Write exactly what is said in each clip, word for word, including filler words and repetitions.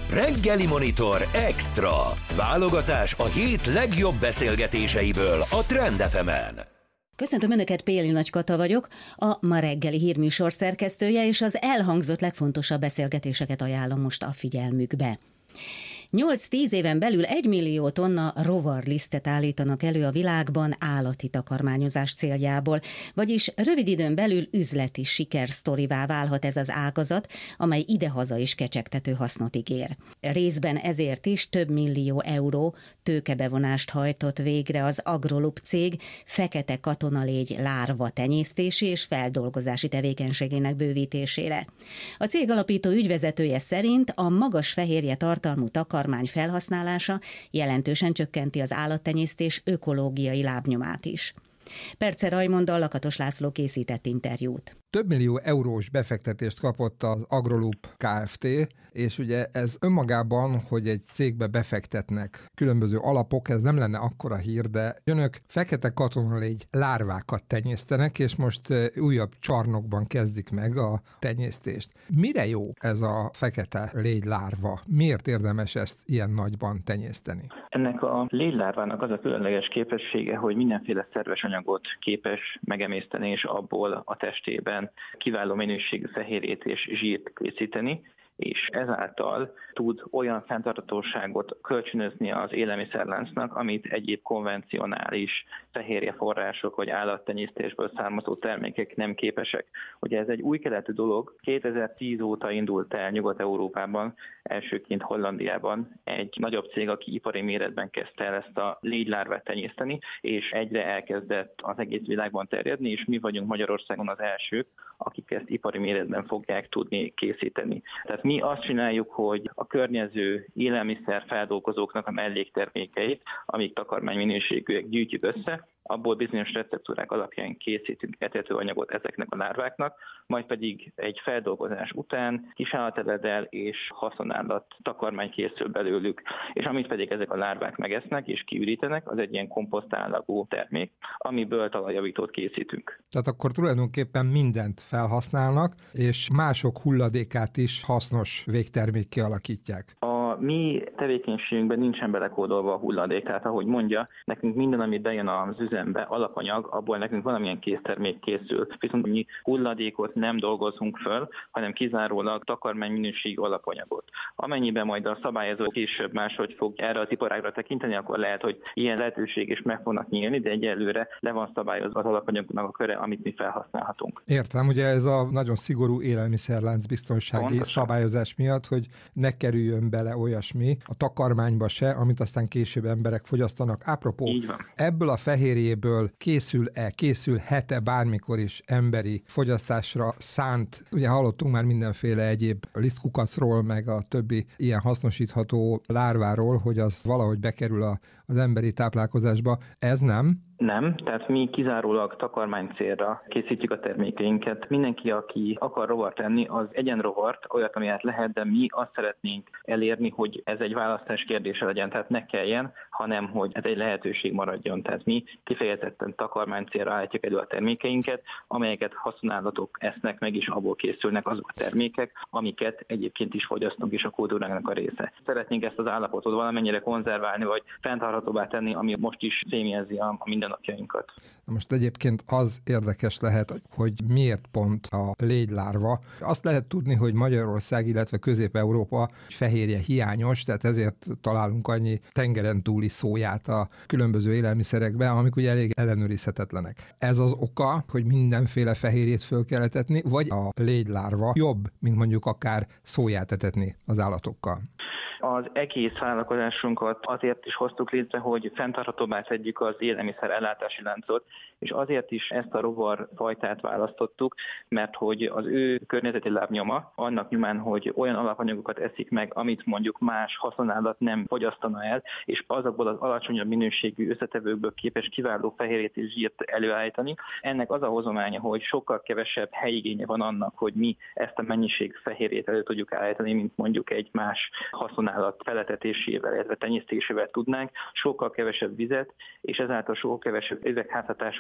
Reggeli Monitor Extra. Válogatás a hét legjobb beszélgetéseiből a Trend ef emen. Köszöntöm Önöket, Péli Nagy Kata vagyok, a Ma reggeli hírműsor szerkesztője, és az elhangzott legfontosabb beszélgetéseket ajánlom most a figyelmükbe. nyolc-tíz éven belül egy millió tonna rovarlisztet állítanak elő a világban állati takarmányozás céljából, vagyis rövid időn belül üzleti sikersztorivá válhat ez az ágazat, amely idehaza is kecsegtető hasznot ígér. Részben ezért is több millió euró tőkebevonást hajtott végre az Agrolup cég fekete katonalégy lárva tenyésztési és feldolgozási tevékenységének bővítésére. A cég alapító ügyvezetője szerint a magas fehérje tartalmú takarmány felhasználása jelentősen csökkenti az állattenyésztés ökológiai lábnyomát is. Perce Rajmonddal Lakatos László készített interjút. Több millió eurós befektetést kapott az Agrolup Kft., és ugye ez önmagában, hogy egy cégbe befektetnek különböző alapok, ez nem lenne akkora hír, de önök fekete katonalégy lárvákat tenyésztenek, és most újabb csarnokban kezdik meg a tenyésztést. Mire jó ez a fekete légy lárva? Miért érdemes ezt ilyen nagyban tenyészteni? Ennek a légylárvának az a különleges képessége, hogy mindenféle szerves anyagot képes megemészteni, és abból a testében kiváló minőségű fehérjét és zsírt készíteni, és ezáltal tud olyan fenntarthatóságot kölcsönözni az élelmiszerláncnak, amit egyéb konvencionális fehérjeforrások vagy állattenyésztésből származó termékek nem képesek. Ugye ez egy új keletű dolog, kétezer-tíz óta indult el Nyugat-Európában, elsőként Hollandiában egy nagyobb cég, aki ipari méretben kezdte el ezt a légylárvát tenyészteni, és egyre elkezdett az egész világban terjedni, és mi vagyunk Magyarországon az elsők, akik ezt ipari méretben fogják tudni készíteni. Tehát mi azt csináljuk, hogy a környező élelmiszer feldolgozóknak a melléktermékeit, amik takarmány minőségűek, gyűjtjük össze, abból bizonyos receptúrák alapján készítünk etetőanyagot ezeknek a lárváknak, majd pedig egy feldolgozás után kisállatevedel és haszonállat takarmány készül belőlük, és amit pedig ezek a lárvák megesznek és kiürítenek, az egy ilyen komposztállagú termék, amiből talajjavítót készítünk. Tehát akkor tulajdonképpen mindent felhasználnak, és mások hulladékát is hasznos végtermékké alakítják. A mi tevékenységünkben nincsen belekódolva a hulladék, tehát ahogy mondja, nekünk minden, ami bejön az üzembe, alapanyag, abból nekünk valamilyen késztermék készül. Viszont mi hulladékot nem dolgozunk föl, hanem kizárólag takarmány minőségű alapanyagot. Amennyiben majd a szabályozó később máshogy fog erre az iparágra tekinteni, akkor lehet, hogy ilyen lehetőség is meg fognak nyílni, de egyelőre le van szabályozva az alapanyagnak a köre, amit mi felhasználhatunk. Értem, ugye ez a nagyon szigorú élelmiszerlánc biztonsági Pontosan. szabályozás miatt, hogy ne kerüljön bele olyasmi a takarmányba se, amit aztán később emberek fogyasztanak. Apropó, ebből a fehérjéből készül-e, készülhet-e bármikor is emberi fogyasztásra szánt? Ugye hallottunk már mindenféle egyéb lisztkukacról, meg a többi ilyen hasznosítható lárváról, hogy az valahogy bekerül a, az emberi táplálkozásba. Ez nem? Nem, tehát mi kizárólag takarmány célra készítjük a termékeinket. Mindenki, aki akar rovart enni, az egyen rovart, olyat, amilyet lehet, de mi azt szeretnénk elérni, hogy ez egy választás kérdése legyen, tehát ne kelljen, hanem hogy ez egy lehetőség maradjon. Tehát mi kifejezetten takarmány célra állítjuk elő a termékeinket, amelyeket haszonállatok esznek meg, és abból készülnek azok a termékek, amiket egyébként is fogyasztunk, és a kultúrának a része. Szeretnénk ezt az állapotot valamennyire konzerválni, vagy fenntarthatóbbá tenni, ami most is fémjelzi a minden napjainkat. Most egyébként az érdekes lehet, hogy miért pont a légylárva. Azt lehet tudni, hogy Magyarország, illetve Közép-Európa fehérje hiányos, tehát ezért találunk annyi tengeren túli szóját a különböző élelmiszerekben, amik ugye elég ellenőrizhetetlenek. Ez az oka, hogy mindenféle fehérjét föl kell etetni, vagy a légylárva jobb, mint mondjuk akár szóját etetni az állatokkal? Az egész vállalkozásunkat azért is hoztuk létre, hogy fenntarthatóbbá tegyük az élelmiszer ellátási láncot, és azért is ezt a rovarfajtát választottuk, mert hogy az ő környezeti lábnyoma annak nyomán, hogy olyan alapanyagokat eszik meg, amit mondjuk más haszonállat nem fogyasztana el, és azokból az alacsonyabb minőségű összetevőkből képes kiváló fehérjét és zsírt előállítani. Ennek az a hozománya, hogy sokkal kevesebb helyigénye van annak, hogy mi ezt a mennyiség fehérjét elő tudjuk állítani, mint mondjuk egy más haszonállat feletetésével, illetve tenyésztésével tudnánk, sokkal kevesebb vizet, és ezáltal sokkal kevesebb üvegházhatású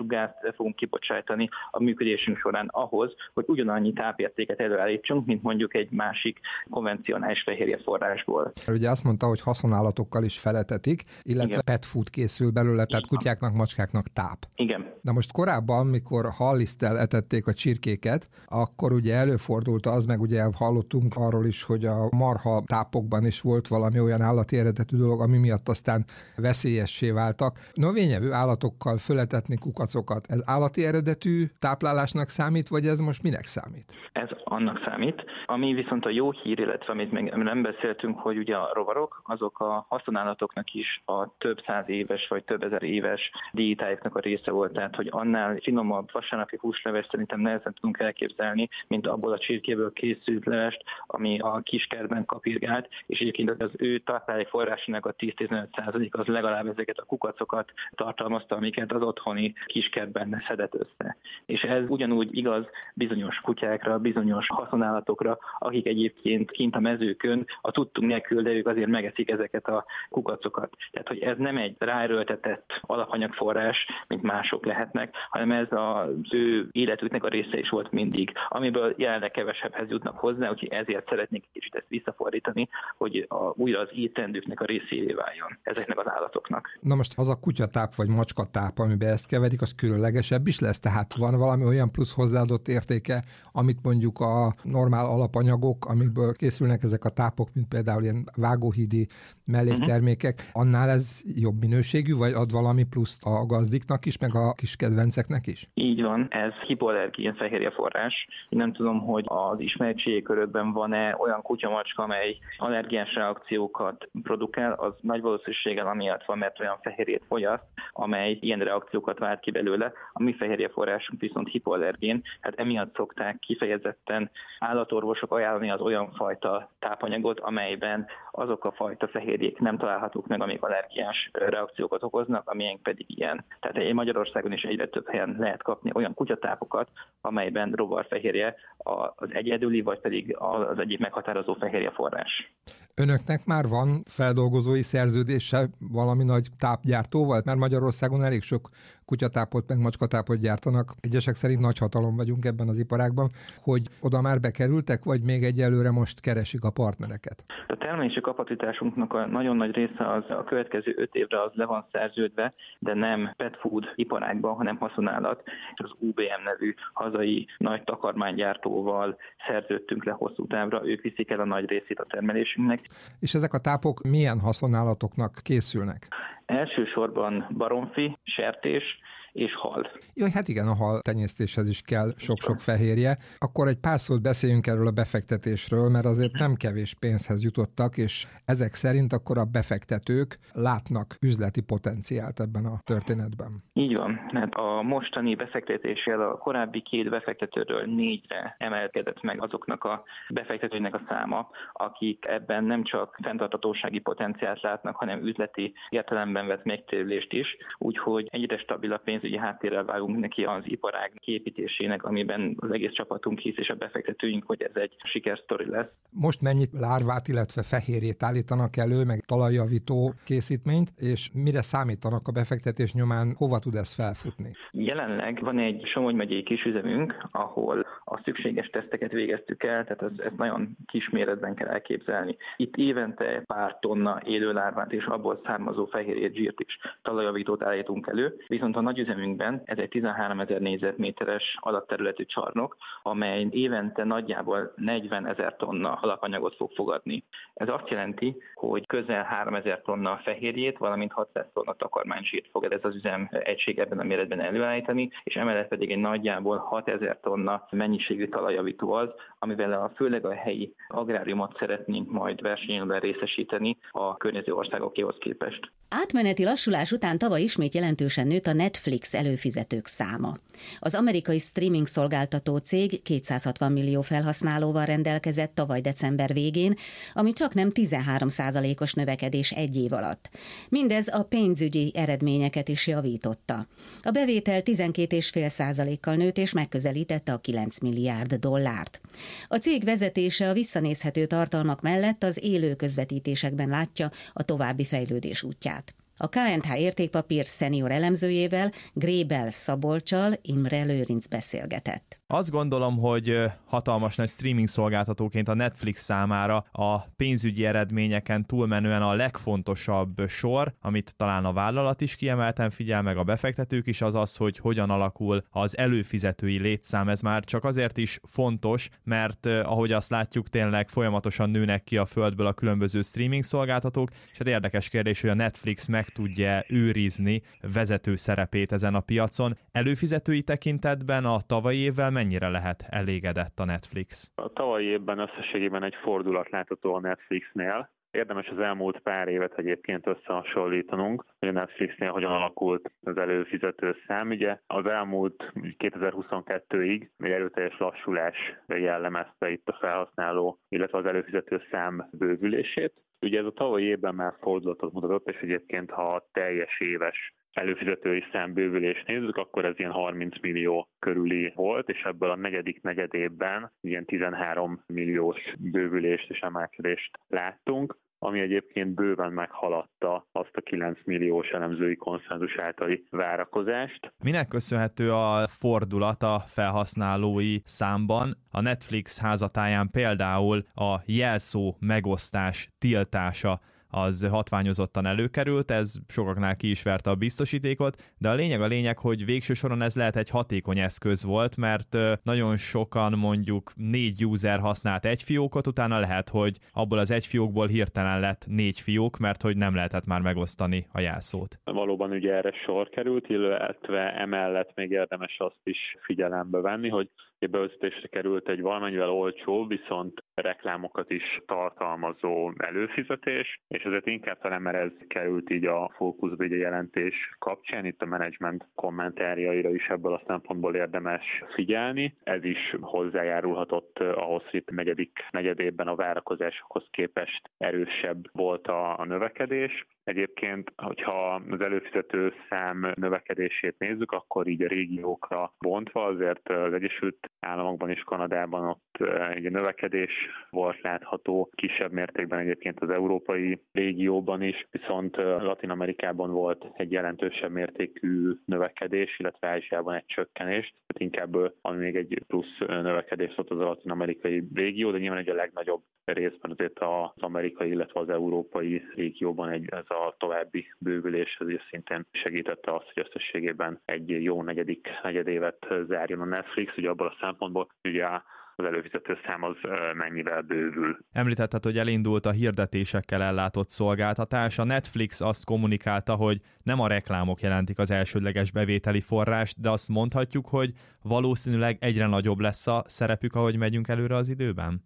kibocsátású gázt fogunk kibocsátani a működésünk során ahhoz, hogy ugyanannyi tápértéket előállítsunk, mint mondjuk egy másik konvencionális fehérjeforrásból. Ugye azt mondta, hogy haszonállatokkal is feletetik, illetve igen. pet food készül belőle, tehát igen. kutyáknak, macskáknak táp. Igen. Na most korábban, mikor halliszttel etették a csirkéket, akkor ugye előfordult az, meg ugye hallottunk arról is, hogy a marha tápokban is volt valami olyan állati eredetű dolog, ami miatt aztán veszélyessé váltak. Növényevő állatokkal föletetni kukacokat, ez állati eredetű táplálásnak számít, vagy ez most minek számít? Ez annak számít. Ami viszont a jó hír, illetve amit még nem beszéltünk, hogy ugye a rovarok, azok a haszonállatoknak is a több száz éves vagy több ezer éves diétájuknak a része volt. Tehát, hogy annál finomabb vasárnapi húsleves szerintem nehezen tudunk elképzelni, mint abból a csirkéből készült levest, ami a kiskertben kapirgált, és egyébként az ő táplálék forrásának a tíz-tizenöt százalék az legalább ezeket a kukacokat tartalmazta, amiket az otthoni kiskertben szedett össze. És ez ugyanúgy igaz bizonyos kutyákra, bizonyos haszonállatokra, akik egyébként kint a mezőkön a tudtunk nélkül, de ők azért megeszik ezeket a kukacokat. Tehát, hogy ez nem egy ráerőltetett alapanyagforrás, mint mások lehetnek, hanem ez az ő életüknek a része is volt mindig, amiből jelenleg kevesebbhez jutnak hozzá, úgyhogy ezért szeretnék kicsit ezt visszafordítani, hogy a, újra az étrendüknek a részévé váljon ezeknek az állatoknak. Na most az a kutyatáp vagy macskatáp, amiben ezt keverik, az különlegesebb is lesz? Tehát van valami olyan plusz hozzáadott értéke, amit mondjuk a normál alapanyagok, amikből készülnek ezek a tápok, mint például ilyen vágóhídi melléktermékek, uh-huh. annál ez jobb minőségű, vagy ad valami pluszt a gazdiknak is, meg a kis kedvenceknek is? Így van, ez hipoallergén fehérjeforrás. Én nem tudom, hogy az ismeretségi körökben van-e olyan kutyamacska, amely allergiás reakciókat produkál, az nagy valószínűséggel amiatt van, mert olyan fehérjét fogyaszt, amely ilyen reakciókat vált ki belőle. A mi fehérjeforrásunk viszont hipoallergén, hát emiatt szokták kifejezetten állatorvosok ajánlani az olyan fajta tápanyagot, amelyben azok a fajta fehérjék nem találhatók meg, amik allergiás reakciókat okoznak, amilyen pedig ilyen. Tehát Magyarországon is egyre több helyen lehet kapni olyan kutyatápokat, amelyben rovarfehérje az egyedüli, vagy pedig az egyik meghatározó fehérjeforrás. Önöknek már van feldolgozói szerződése valami nagy tápgyártóval? Mert Magyarországon elég sok kutyatápot, meg macskatápot gyártanak. Egyesek szerint nagy hatalom vagyunk ebben az iparágban, hogy oda már bekerültek, vagy még egyelőre most keresik a partnereket? A termelési kapacitásunknak a nagyon nagy része az a következő öt évre az le van szerződve, de nem pet food iparágban, hanem haszonállat. Az u bé em nevű hazai nagy takarmánygyártóval szerződtünk le hosszú távra, ők viszik el a nagy részét a termelésünknek. És ezek a tápok milyen haszonállatoknak készülnek? Elsősorban baromfi, sertés és hal. Jó, hát igen, a hal tenyésztéshez is kell sok-sok fehérje. Akkor egy pár szót beszéljünk erről a befektetésről, mert azért nem kevés pénzhez jutottak, és ezek szerint akkor a befektetők látnak üzleti potenciált ebben a történetben. Így van. Hát a mostani befektetéssel a korábbi két befektetőről négyre emelkedett meg azoknak a befektetőinek a száma, akik ebben nem csak fenntarthatósági potenciált látnak, hanem üzleti értelemben vett megtérülést is, úgyhogy egyre stabilabb pénz ugye háttérrel vágunk neki az iparág kiépítésének, amiben az egész csapatunk hisz, és a befektetőink, hogy ez egy sikersztori lesz. Most mennyit lárvát, illetve fehérjét állítanak elő, meg talajjavító készítményt, és mire számítanak a befektetés nyomán, hova tud ez felfutni? Jelenleg van egy Somogy megyei kisüzemünk, ahol a szükséges teszteket végeztük el, tehát ez, ez nagyon kis méretben kell elképzelni. Itt évente pár tonna élő lárvát és abból származó fehérjét, zsírt is talajjavítót állítunk elő, viszont a nagy üzemünkben ez egy tizenháromezer négyzetméteres alapterületű csarnok, amely évente nagyjából negyvenezer tonna alapanyagot fog fogadni. Ez azt jelenti, hogy közel háromezer tonna fehérjét, valamint hatszáz tonna takarmánysírt fog ez az üzem egység ebben a méretben előállítani, és emellett pedig egy nagyjából hatezer tonna mennyiségű talajjavító az, amivel a főleg a helyi agráriumot szeretnénk majd versenyben részesíteni a környező országokéhoz képest. Átmeneti lassulás után tavaly ismét jelentősen nőtt a Netflix előfizetők száma. Az amerikai streaming szolgáltató cég kétszázhatvan millió felhasználóval rendelkezett tavaly december végén, ami csaknem tizenhárom százalékos növekedés egy év alatt. Mindez a pénzügyi eredményeket is javította. A bevétel tizenkét egész öt százalékkal nőtt és megközelítette a kilenc milliárd dollárt. A cég vezetése a visszanézhető tartalmak mellett az élő közvetítésekben látja a további fejlődés útját. A ká en há értékpapír szenior elemzőjével, Grébel Szabolccsal Imre Lőrinc beszélgetett. Azt gondolom, hogy hatalmas nagy streaming szolgáltatóként a Netflix számára a pénzügyi eredményeken túlmenően a legfontosabb sor, amit talán a vállalat is kiemelten figyel, meg a befektetők is, az az, hogy hogyan alakul az előfizetői létszám. Ez már csak azért is fontos, mert ahogy azt látjuk, tényleg folyamatosan nőnek ki a földből a különböző streaming szolgáltatók, és hát érdekes kérdés, hogy a Netflix meg tudja őrizni vezető szerepét ezen a piacon. Előfizetői tekintetben a tavalyi évvel mennyire lehet elégedett a Netflix? A tavalyi évben összességében egy fordulat látható a Netflixnél. Érdemes az elmúlt pár évet egyébként összehasonlítanunk, hogy a Netflixnél hogyan alakult az előfizető szám. Ugye az elmúlt kétezer-huszonkettőig egy erőteljes lassulás jellemezte itt a felhasználó, illetve az előfizető szám bővülését. Ugye ez a tavalyi évben már fordulatot mutatott, és egyébként ha a teljes éves előfizetői számbővülést nézzük, akkor ez ilyen harminc millió körüli volt, és ebből a negyedik negyedévben ilyen tizenhárom milliós bővülést és emelkedést láttunk, ami egyébként bőven meghaladta azt a kilenc milliós elemzői konszenzus általi várakozást. Minek köszönhető a fordulat a felhasználói számban? A Netflix házatáján például a jelszó megosztás tiltása az hatványozottan előkerült, ez sokaknál ki is verte a biztosítékot, de a lényeg a lényeg, hogy végső soron ez lehet egy hatékony eszköz volt, mert nagyon sokan mondjuk négy user használt egy fiókot, utána lehet, hogy abból az egy fiókból hirtelen lett négy fiók, mert hogy nem lehetett már megosztani a jelszót. Valóban ugye erre sor került, illetve emellett még érdemes azt is figyelembe venni, hogy bevezetésre került egy valamennyivel olcsó, viszont reklámokat is tartalmazó előfizetés, és ezért inkább talán, mert ez került így a fókuszba így a jelentés kapcsán, itt a menedzsment kommentárjaira is ebből a szempontból érdemes figyelni. Ez is hozzájárulhatott ahhoz, hogy itt a negyedik negyedében a várakozásokhoz képest erősebb volt a, a növekedés. Egyébként, hogyha az előfizető szám növekedését nézzük, akkor így a régiókra bontva, azért az Egyesült Államokban és Kanadában ott egy növekedés volt látható, kisebb mértékben egyébként az európai régióban is, viszont Latin-Amerikában volt egy jelentősebb mértékű növekedés, illetve Ázsiában egy csökkenés, tehát inkább ami még egy plusz növekedés volt az a latin-amerikai régió, de nyilván egy a legnagyobb részben azért az amerikai, illetve az európai régióban egy, ez a további bővülés azért szintén segítette azt, hogy összességében egy jó negyedik negyedévet zárjon a Netflix, ugye abban a szempontból, ugye az előfizető szám az mennyivel bővül. Említetted, hogy elindult a hirdetésekkel ellátott szolgáltatás. A Netflix azt kommunikálta, hogy nem a reklámok jelentik az elsődleges bevételi forrást, de azt mondhatjuk, hogy valószínűleg egyre nagyobb lesz a szerepük, ahogy megyünk előre az időben?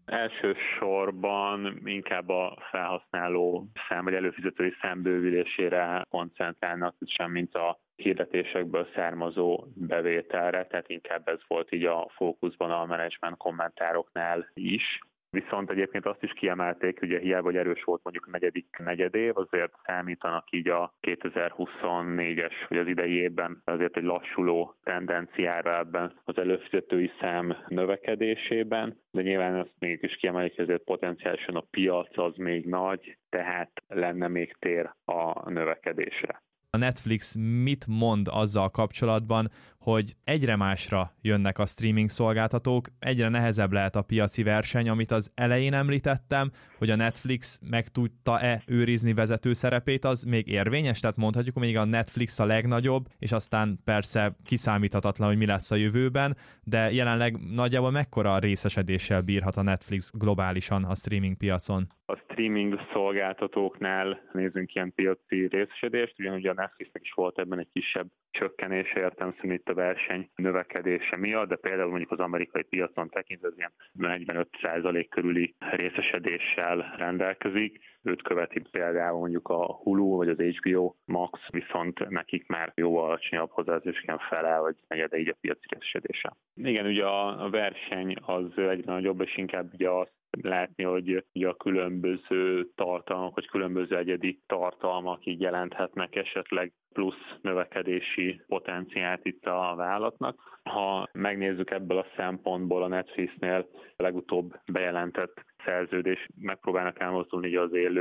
Elsősorban inkább a felhasználó szám, vagy előfizetői szám bővülésére koncentrálnak, sem mint a hirdetésekből származó bevételre, tehát inkább ez volt így a fókuszban a menedzsment kommentároknál is. Viszont egyébként azt is kiemelték, hogy hiába hogy erős volt mondjuk a negyedik negyedév, azért számítanak így a kétezer-huszonnégyes, vagy az idei évben azért egy lassuló tendenciára ebben az előfizetői szám növekedésében, de nyilván azt mégis kiemelik, hogy azért potenciálisan a piac az még nagy, tehát lenne még tér a növekedésre. A Netflix mit mond azzal kapcsolatban, hogy egyre másra jönnek a streaming szolgáltatók, egyre nehezebb lehet a piaci verseny, amit az elején említettem, hogy a Netflix meg tudta-e őrizni vezető szerepét, az még érvényes, tehát mondhatjuk, hogy még a Netflix a legnagyobb, és aztán persze kiszámíthatatlan, hogy mi lesz a jövőben, de jelenleg nagyjából mekkora részesedéssel bírhat a Netflix globálisan a streaming piacon? A streaming szolgáltatóknál nézzünk ilyen piaci részesedést, ugyanúgy a Netflixnek is volt ebben egy kisebb csökkenése, értelemszerűen itt a verseny növekedése miatt, de például mondjuk az amerikai piacon tekintve az ilyen negyvenöt százalék körüli részesedéssel rendelkezik. Őt követi például mondjuk a Hulu vagy az há bé o Max, viszont nekik már jóval alacsonyabb hozzáadásként fele, vagy negyede így a piaci részesedése. Igen, ugye a verseny az egyre nagyobb, és inkább ugye azt látni, hogy ugye a különböző tartalmak, vagy különböző egyedi tartalmak így jelenthetnek esetleg plusz növekedési potenciált itt a vállalatnak. Ha megnézzük ebből a szempontból a Netflixnél a legutóbb bejelentett szerződés, megpróbálnak elmozdulni az élő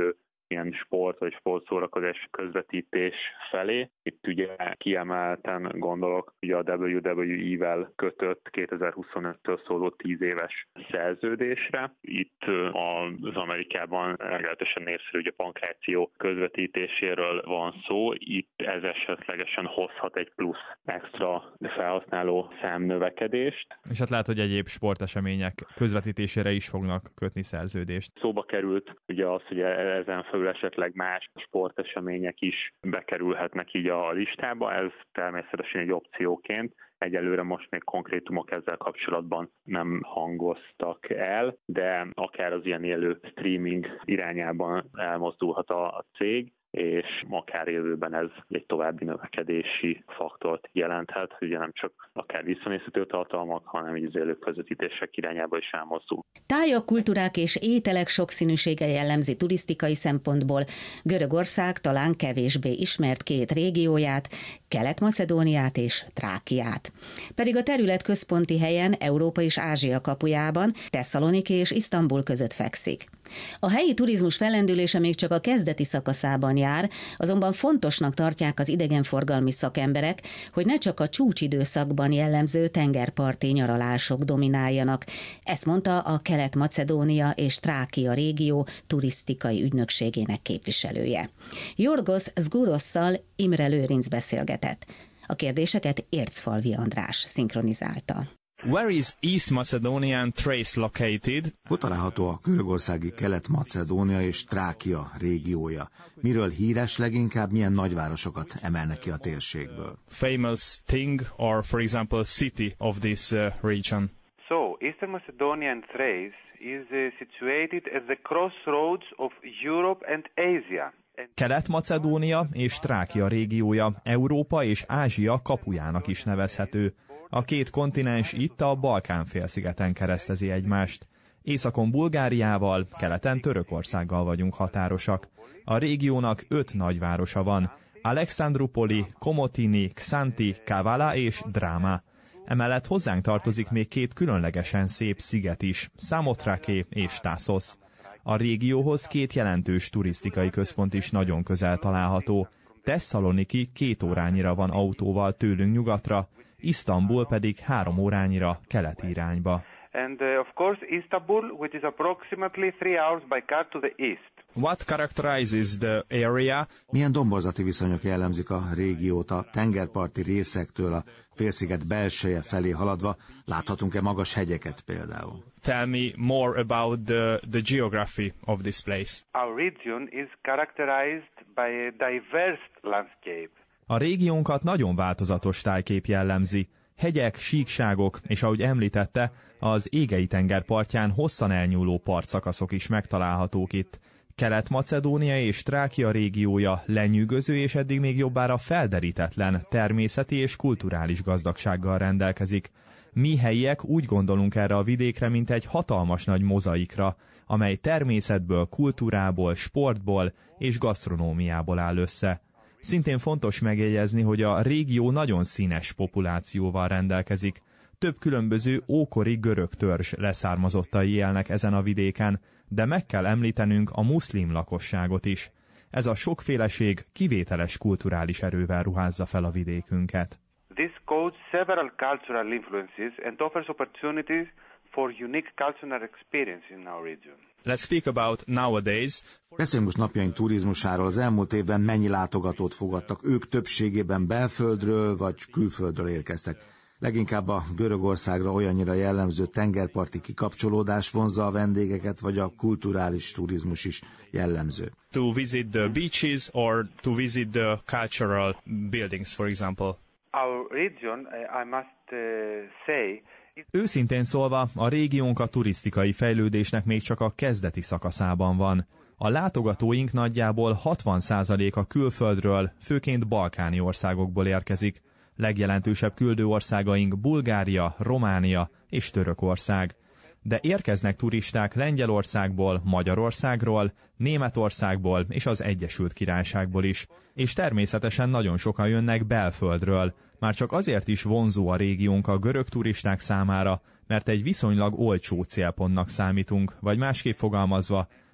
ilyen sport vagy sportszórakozás közvetítés felé. Itt ugye kiemelten gondolok ugye a dupla vé dupla vé é-vel kötött kétezer-huszonöttől szóló tíz éves szerződésre. Itt az Amerikában meglehetősen népszerű ugye pankráció közvetítéséről van szó. Itt ez esetlegesen hozhat egy plusz extra felhasználó számnövekedést. És hát lehet, hogy egyéb sportesemények közvetítésére is fognak kötni szerződést. Szóba került ugye az, hogy ezen felül esetleg más sportesemények is bekerülhetnek így a listába, ez természetesen egy opcióként. Egyelőre most még konkrétumok ezzel kapcsolatban nem hangoztak el, de akár az ilyen élő streaming irányában elmozdulhat a cég, és akár jövőben ez egy további növekedési faktort jelenthet, ugye nem csak akár visszanézhető tartalmak, hanem így az élő közvetítések irányába is elmozdul. Tájak, kultúrák és ételek sokszínűsége jellemzi turisztikai szempontból Görögország talán kevésbé ismert két régióját, Kelet-Macedóniát és Trákiát. Pedig a terület központi helyen Európa és Ázsia kapujában, Tesszaloniki és Isztambul között fekszik. A helyi turizmus fellendülése még csak a kezdeti szakaszában jár, azonban fontosnak tartják az idegenforgalmi szakemberek, hogy ne csak a csúcsidőszakban jellemző tengerparti nyaralások domináljanak. Ezt mondta a Kelet-Macedónia és Trákia régió turisztikai ügynökségének képviselője. Jorgos Zgurosszal Imre Lőrinc beszélgetett. A kérdéseket Ércfalvi András szinkronizálta. Where is East Macedonia and Thrace located? Hol található a görögországi Kelet-Macedónia és Trákia régiója? Miről híres leginkább, milyen nagyvárosokat emelnek ki a térségből? Famous thing or, for example, city of this uh, region? So, Eastern Macedonia and Thrace is uh, situated at the crossroads of Europe and Asia. Kelet-Macedónia és Trákia régiója Európa és Ázsia kapujának is nevezhető. A két kontinens itt a Balkán-félszigeten keresztezi egymást. Északon Bulgáriával, keleten Törökországgal vagyunk határosak. A régiónak öt nagyvárosa van: Alexandroupoli, Komotini, Xanthi, Kavala és Drama. Emellett hozzánk tartozik még két különlegesen szép sziget is, Samothrake és Tassos. A régióhoz két jelentős turisztikai központ is nagyon közel található. Tesszaloniki két órányira van autóval tőlünk nyugatra, Isztambul pedig három órányira keleti irányba. And uh, of course Istanbul, which is approximately three hours by car to the east. What characterizes the area? Milyen domborzati viszonyok jellemzik a régiót a tengerparti részektől a félsziget belseje felé haladva? Láthatunk-e magas hegyeket például? Tell me more about the, the geography of this place. Our region is characterized by a diverse landscape. A régiónkat nagyon változatos tájkép jellemzi. Hegyek, síkságok, és ahogy említette, az Égei-tenger partján hosszan elnyúló partszakaszok is megtalálhatók itt. Kelet-Macedónia és Trákia régiója lenyűgöző és eddig még jobbára felderítetlen természeti és kulturális gazdagsággal rendelkezik. Mi helyiek úgy gondolunk erre a vidékre, mint egy hatalmas nagy mozaikra, amely természetből, kultúrából, sportból és gasztronómiából áll össze. Szintén fontos megjegyezni, hogy a régió nagyon színes populációval rendelkezik. Több különböző ókori görög törzs leszármazottai élnek ezen a vidéken, de meg kell említenünk a muszlim lakosságot is. Ez a sokféleség kivételes kulturális erővel ruházza fel a vidékünket. This codes several cultural influences and offers opportunities for unique cultural experience in our region. Let's speak about nowadays. Beszéljünk most napjaink turizmusáról. Az elmúlt évben mennyi látogatót fogadtak? Ők többségében belföldről vagy külföldről érkeztek. Leginkább a Görögországra olyannyira jellemző tengerparti kikapcsolódás vonzza a vendégeket, vagy a kulturális turizmus is jellemző? To visit the beaches or to visit the cultural buildings, for example. Our region, I must uh, say, Őszintén szólva, a régiónk a turisztikai fejlődésnek még csak a kezdeti szakaszában van. A látogatóink nagyjából hatvan százaléka külföldről, főként balkáni országokból érkezik. Legjelentősebb küldő országaink Bulgária, Románia és Törökország. De érkeznek turisták Lengyelországból, Magyarországról, Németországból és az Egyesült Királyságból is. És természetesen nagyon sokan jönnek belföldről. Már csak azért is vonzó a régiónk a görög turisták számára, mert egy viszonylag olcsó célpontnak számítunk, vagy másképp fogalmazva,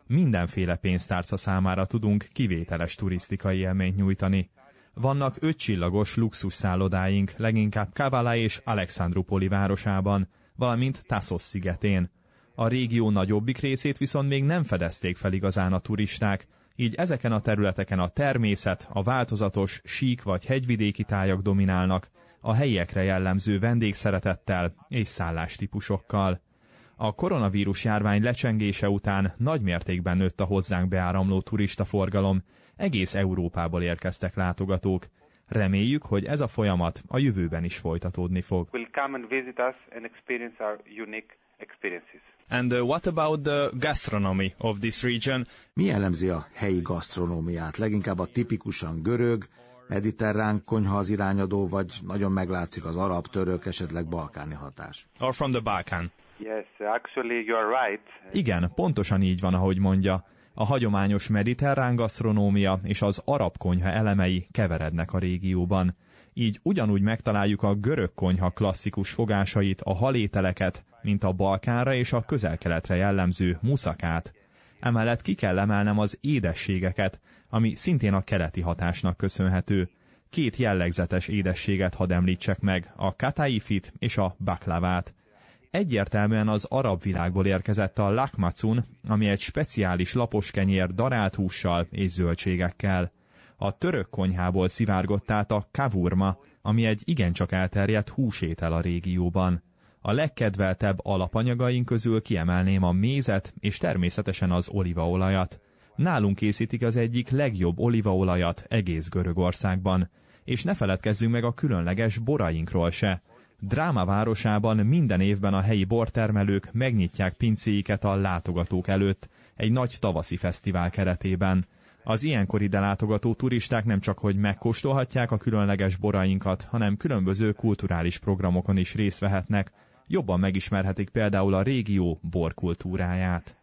Mindenféle pénztárca számára tudunk kivételes turisztikai élményt nyújtani. Vannak ötcsillagos luxusszállodáink, leginkább Kavala és Alexandroupoli városában, valamint Tassos szigetén. A régió nagyobbik részét viszont még nem fedezték fel igazán a turisták, így ezeken a területeken a természet, a változatos sík vagy hegyvidéki tájak dominálnak, a helyiekre jellemző vendégszeretettel és szállástípusokkal. A koronavírus járvány lecsengése után nagy mértékben nőtt a hozzánk beáramló turistaforgalom, egész Európából érkeztek látogatók. Reméljük, hogy ez a folyamat a jövőben is folytatódni fog. Will come and visit us and experience our unique experiences. And uh, what about the gastronomy of this region? Mi jellemzi a helyi gasztronómiát? Leginkább a tipikusan görög, mediterrán konyha az irányadó, vagy nagyon meglátszik az arab, török, esetleg balkáni hatás? Or from the Balkan? Yes, actually you are right. Igen, pontosan így van, ahogy mondja. A hagyományos mediterrán gasztronómia és az arab konyha elemei keverednek a régióban. Így ugyanúgy megtaláljuk a görög konyha klasszikus fogásait, a halételeket, mint a Balkánra és a Közel-Keletre jellemző muszakát. Emellett ki kell emelnem az édességeket, ami szintén a keleti hatásnak köszönhető. Két jellegzetes édességet hadd említsek meg, a kataifit és a baklavát. Egyértelműen az arab világból érkezett a lahmacun, ami egy speciális lapos kenyér darált hússal és zöldségekkel. A török konyhából szivárgott át a kavurma, ami egy igencsak elterjedt húsétel a régióban. A legkedveltebb alapanyagaink közül kiemelném a mézet és természetesen az olívaolajat. Nálunk készítik az egyik legjobb olívaolajat egész Görögországban. És ne feledkezzünk meg a különleges borainkról se. Dráma városában minden évben a helyi bortermelők megnyitják pincéiket a látogatók előtt egy nagy tavaszi fesztivál keretében. Az ilyenkor ide látogató turisták nem csak hogy megkóstolhatják a különleges borainkat, hanem különböző kulturális programokon is részt vehetnek, jobban megismerhetik például a régió borkultúráját.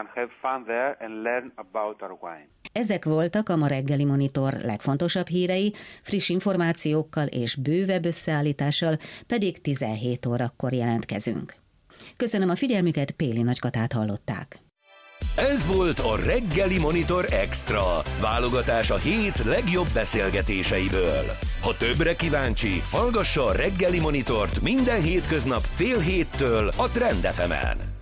Ezek voltak a Ma reggeli Monitor legfontosabb hírei, friss információkkal és bővebb összeállítással pedig tizenhét órakor jelentkezünk. Köszönöm a figyelmüket, Péli Nagykatát hallották. Ez volt a Reggeli Monitor Extra, válogatás a hét legjobb beszélgetéseiből. Ha többre kíváncsi, hallgassa a Reggeli Monitort minden hétköznap fél héttől a Trend ef emen.